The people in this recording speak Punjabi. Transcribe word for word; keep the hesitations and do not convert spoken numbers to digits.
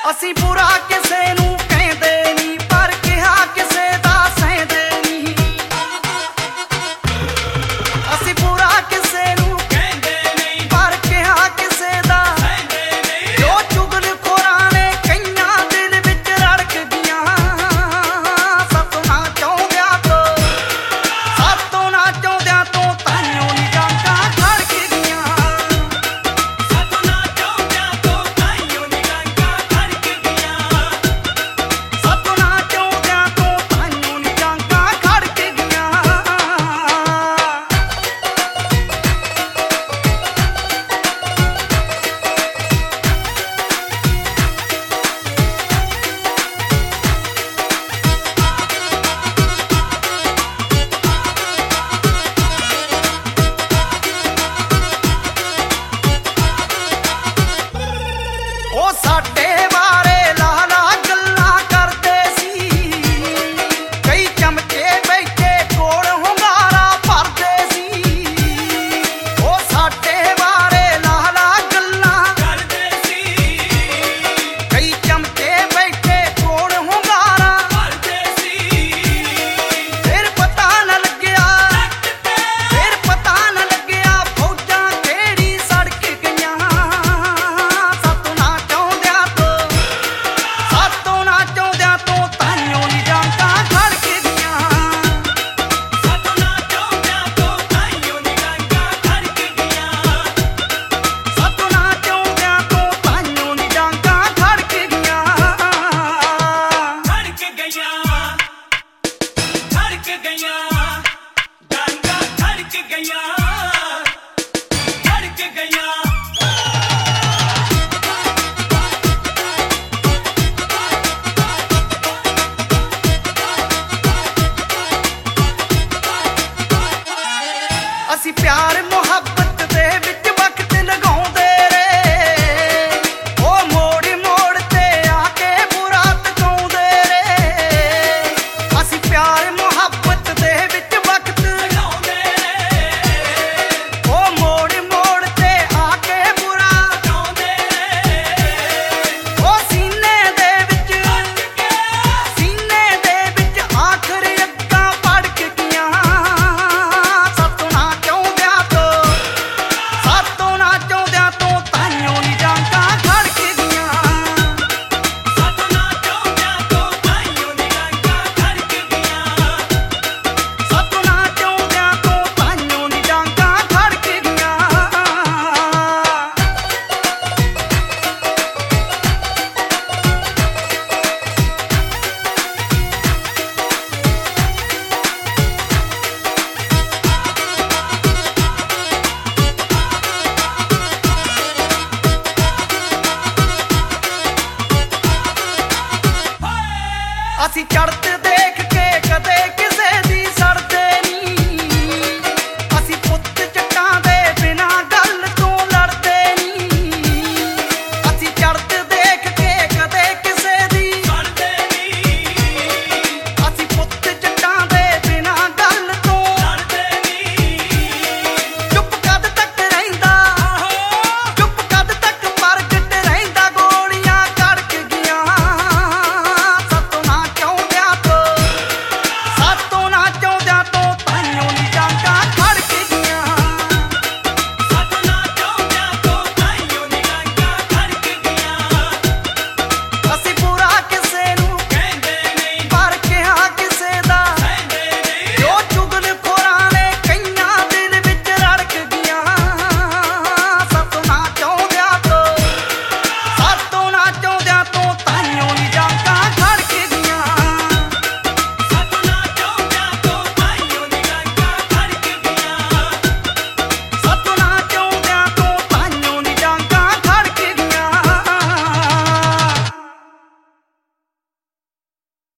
ਅਸੀਂ ਬੁਰਾ ਕਿਸੇ ਨੂੰ ਕਹਿੰਦੇ ਨਹੀਂ, ਪਰ ਕਿਹਾ ਕਿਸੇ ਦਾ ਸਹਿੰਦੇ ਨਹੀਂ। ਅਸੀਂ ਬੁਰਾ ਕਿਸੇ ਨੂੰ ਕਹਿੰਦੇ ਨਹੀਂ, ਪਰ ਕਿਹਾ ਕਿਸੇ ਦਾ ਸਹਿੰਦੇ ਨਹੀਂ। ਜੋ ਚੁਗਲਖੋਰਾਂ ਨੇ ਕਈਆਂ ਦਿਲ ਵਿੱਚ ਰੜਕ ਗਈਆਂ, ਸਤੋਂ ਨਾ ਚਾਹੁੰਦਿਆਂ ਤੋਂ ਸਤੋਂ ਨਾ ਚਾਹੁੰਦਿਆਂ ਤੋਂ ਤਾਈਓ ਨੀ ਡਾਂਗਾਂ ਖੜਕ ਗਈਆਂ। ਸਤੋਂ ਨਾ ਚਾਹੁੰਦਿਆਂ ਤੋਂ ਤਾਈਓ ਨੀ ਡਾਂਗਾਂ ਖੜਕ ਗਈਆਂ। ਸਤੋਂ ਨਾ ਚਾਹੁੰਦਿਆਂ ਤੋਂ ਤਾਈਓ ਨੀ ਡਾਂਗਾਂ ਖੜਕ ਗਈਆਂ। ਉਹ ਸਾਡੇ ਬਾਰੇ ਲਾਲਾ ਗੱਲਾਂ ਕਰਦੇ ਸੀ, ਕਈ ਚਮਚੇ ਬੈਠੇ ਕੋਲ ਹੁੰਗਾਰਾ ਭਰਦੇ ਸੀ। ਉਹ ਸਾਡੇ ਬਾਰੇ ਲਾਲਾ ਗੱਲਾਂ ਕਰਦੇ ਸੀ, ਕਈ ਚਮਚੇ ਬੈਠੇ ਕੋਲ ਹੁੰਗਾਰਾ ਭਰਦੇ ਸੀ। ਫਿਰ ਪਤਾ ਨਾ ਲੱਗਿਆ, ਫਿਰ ਪਤਾ ਨਾ ਲੱਗਿਆ ਫੌਜਾਂ ਕਿਹੜੀ ਸੜਕ ਗਈਆਂ। ਸਤੋਂ ਨਾ ਚਾਹੁੰਦਿਆਂ ਤੋਂ ਸਤੋਂ ਨਾ ਚਾਹੁੰਦਿਆਂ ਤੋਂ ਤਾਈਓ ਨੀ ਡਾਂਗਾਂ ਖੜਕ ਗਈਆਂ। ਸਤੋਂ ਨਾ ਚਾਹੁੰਦਿਆਂ ਤੋਂ ਤਾਈਓ ਨੀ ਡਾਂਗਾਂ ਖੜਕ ਗਈਆਂ। ਸਤੋਂ ਨਾ ਚਾਹੁੰਦਿਆਂ ਤੋਂ ਤਾਈਓ ਨੀ ਡਾਂਗਾਂ ਖੜਕ ਗਈਆਂ। ਖੜਕ ਗਈਆਂ, ਖੜਕ ਗਈਆਂ, ਡਾਂਗਾਂ ਖੜਕ ਗਈਆਂ, ਖੜਕ ਗਈਆਂ। ਅਸੀਂ ਪਿਆਰ ਮੁਹੱਬਤ ਦੇ ਵਿੱਚ ਵਕਤ ਲਗਾਉਂਦੇ ਰਹੇ, ਉਹ ਮੋੜ ਮੋੜ ਤੇ ਆ ਕੇ ਬੁਰਾ ਤਕਾਉਂਦੇ ਰਹੇ। ਅਸੀਂ ਪਿਆਰ ਮੁਹੱਬਤ ਦੇ ਵਿੱਚ ਵਕਤ ਲਗਾਉਂਦੇ ਰਹੇ, ਉਹ ਮੋੜ ਮੋੜ ਤੇ ਆ ਕੇ ਬੁਰਾ ਤਕਾਉਂਦੇ ਰਹੇ। ਉਹ ਸੀਨੇ ਦੇ ਵਿੱਚ ਸੀਨੇ ਦੇ ਵਿੱਚ ਆਖਰ ਅੱਗਾਂ ਭੜਕ ਗਈਆਂ। ਸਤੋਂ ਨਾ ਚਾਹੁੰਦਿਆਂ ਤੋਂ ਸਤੋਂ ਨਾ ਚਾਹੁੰਦਿਆਂ ਤੋਂ ਤਾਈਓ ਨੀ ਡਾਂਗਾਂ ਖੜਕ ਗਈਆਂ। ਸਤੋਂ ਨਾ ਚਾਹੁੰਦਿਆਂ ਤੋਂ ਤਾਈਓ ਨੀ ਡਾਂਗਾਂ ਖੜਕ ਗਈਆਂ। ਸਤੋਂ ਨਾ ਚਾਹੁੰਦਿਆਂ ਤੋਂ ਤਾਈਓ ਨੀ ਡਾਂਗਾਂ ਖੜਕ ਗਈਆਂ। ਅਸੀਂ ਚੜ੍ਹਦੇ